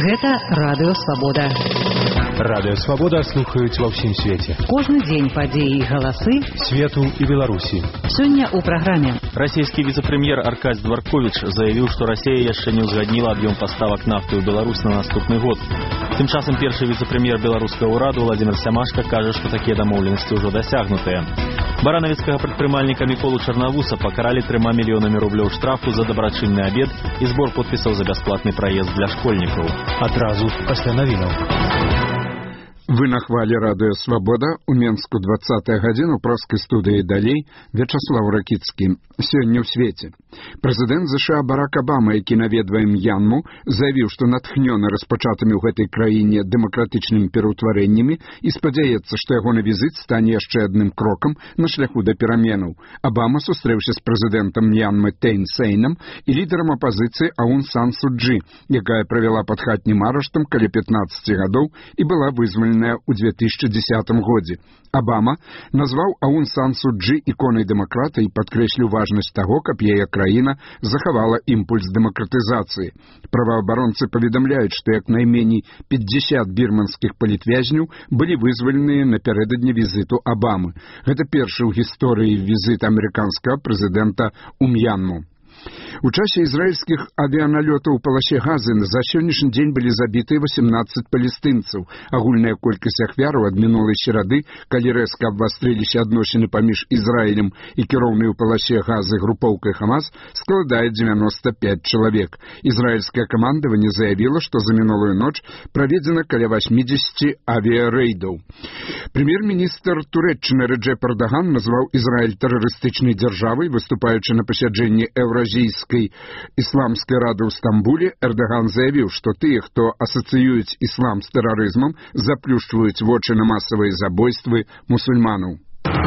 Гэта Радыё Свабода. Радыё Свабода слухаюць ва ўсім свеце. Кожны дзень падзеі і галасы свету і Беларусі. Сёння ў праграме. Расійскі віцэ-прэм'ер Аркадзь Дворкович заявіў, што Расія яшчэ не ўзгадніла аб'ём паставак нафты ў Беларусь на наступны год. Тым часам першы віцэ-прэм'ер беларускага ўраду Владзімір Сямашка кажа, што такія дамоўленасці ўжо дасягнутыя. Баранавіцкага прадпрымальніка Міколу Чарнавуса пакаралі 3 мільёнамі рублёў штрафу за дабрачынны абед і збор подпісаў за бясплатны праезд для школьнікаў. Адразу пасля навінаў. Вы на хвале Радыё Свабода, у Менску 20-я гадзіна, у праскай студыі далей Вячаслав Ракіцкі. Сёння ў свеце. Прэзідэнт ЗША Барак Абама, які наведвае М'янму, заявіў, што натхнёны распачатымі ў гэтай краіне дэмакратычнымі пераўтварэннямі і спадзяецца, што ягоны візіт стане яшчэ адным крокам на шляху да пераменаў. Абама сустрэўся з прэзідэнтам М'янмы Тэйн Сейнам і лідарам апазіцыі Аун Сан Су Чжы, якая правяла пад хатнім арыштам каля 15 гадоў і была вызваленая ў 2010 годзе. Абама назваў Аун Сан Су Чжы іконай дэмакрата і падкрэсліў важнасць таго, каб яе краіна захавала імпульс дэмакратызацыі. Праваабаронцы паведамляюць, што як найменей 50 бірманскіх палітвязняў былі вызваленыя напярэдадні візіту Абамы. Гэта першы ў гісторыі візіт амерыканскага прэзідэнта ў М'янму. У часе ізраільскіх авіяналётаў у паласе Газы за сённяшні дзень былі забітыя 18 палестынцаў. Агульная колькасць ахвяраў ад мінулай серады, калі рэзка абвастрыліся адносіны паміж Ізраілем і кіроўнай у паласе Газы групоўкай Хамас, складае 95 чалавек. Ізраільскае камандаванне заявіла, што за мінулую ноч праведзена каля 80 авіярэйдаў. Прэм'ер-міністр Турэччыны Рэджэп Эрдаган назваў Ізраіль тэрарыстычнай дзяржавай, выступаючы на пасяджэнні Еўразійскай ісламскай рады ў Стамбуле. Эрдаган заявіў, што тыя, хто асацыююць іслам з тэрарызмам, заплюшчваюць вочы на масавыя забойствы мусульманаў.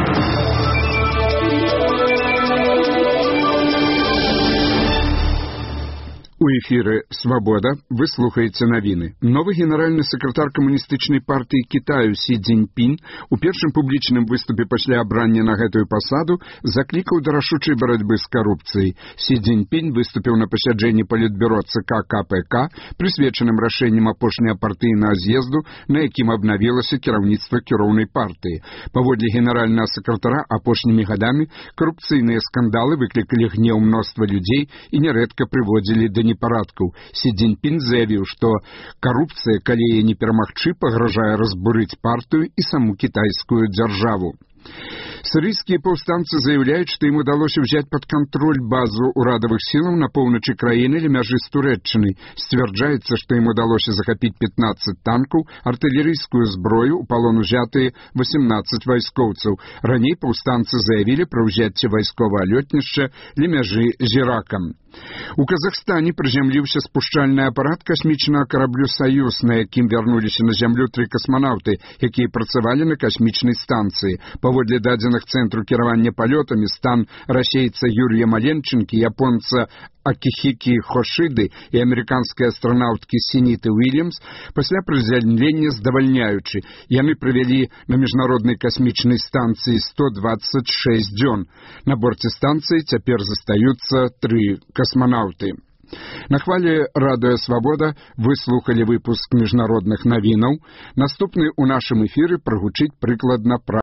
У эфіры «Свабода» вы слухаеце навіны. Новы генеральны сакратар камуністычнай партыі Кітаю Сі Цзіньпін у першым публічным выступе пасля абрання на гэтую пасаду заклікаў да рашучай барацьбы з карупцыяй. Сі Цзіньпін выступіў на пасяджэнні палітбюро ЦК КПК, прысвечаным рашэннем апошняга партыйнага з'езду, на якім абнавілася кіраўніцтва кіроўнай партыі. Паводле генеральнага сакратара, апошнімі гадамі карупцыйныя скандалы выклікалі гнеў мноства людзей і нярэдка прыводзілі да непарадкаў. Сі Цзіньпін заявіў, што карупцыя, калі яе не перамагчы, пагражае разбурыць партыю і саму кітайскую дзяржаву. Сірыйскія паўстанцы заяўляюць, што ім удалося ўзяць пад кантроль базу ўрадавых сілаў на поўначы краіны ля мяжы з Турэччынай. Сцвярджаецца, што ім удалося захапіць 15 танкаў, артылерыйскую зброю, у палон узятыя 18 вайскоўцаў. Раней паўстанцы заявілі пра ўзяцце вайсковага лётнішча ля мяжы з Іракам. У Казахстане прызямліўся спушчальны апарат касмічнага караблю «Саюз», на якім вярнуліся на зямлю 3 касманаўты, якія працавалі на касмічнай станцыі. Паводле дадзеных цэнтру кіравання палётамі, стан расейца Юрія Маленчынкі, японца Акіхікі Хошиды і амерыканскай астранаўткі Сініты Уільямс пасля прызямлення здавальняючы. Яны правялі на міжнароднай касмічнай станцыі 126 дзён. На борце станцыі цяпер застаюцца 3 касманаўты. На хвале Радыё Свабода вы слухалі выпуск міжнародных навінаў. Наступны ў нашым эфіры прагучыць прыкладна пра